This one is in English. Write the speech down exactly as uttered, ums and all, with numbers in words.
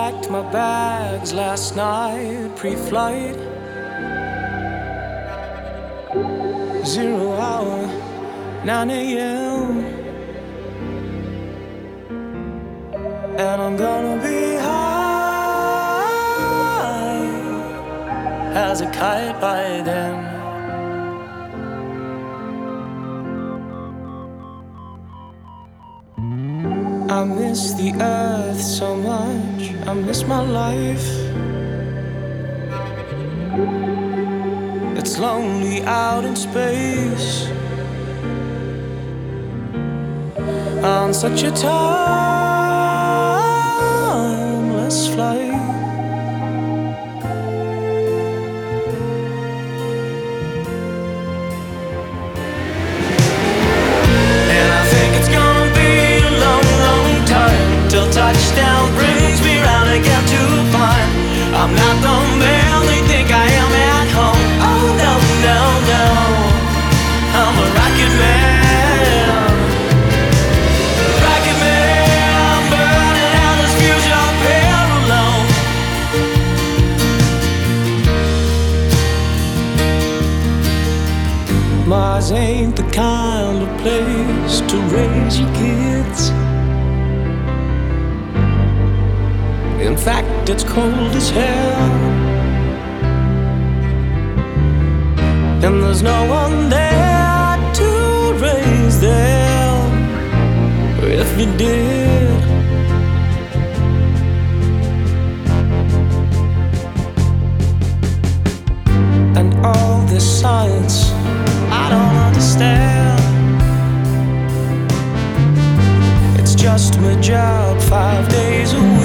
packed my bags last night, pre-flight. Zero hour, nine a.m. And I'm gonna be high as a kite by then. I miss the earth so much, I miss my life. It's lonely out in space on such a timeless flight. And I think it's gonna be a long, long time till touchdown brings me round again to find I'm not the man they think I am at home. Oh no, no, no, I'm a rocket man. Rocket man, burning out this future parallel. Mars ain't the kind of place to raise your kids. In fact, it's cold as hell, and there's no one there to raise them if you did. And all this science I don't understand. It's just my job five days a week.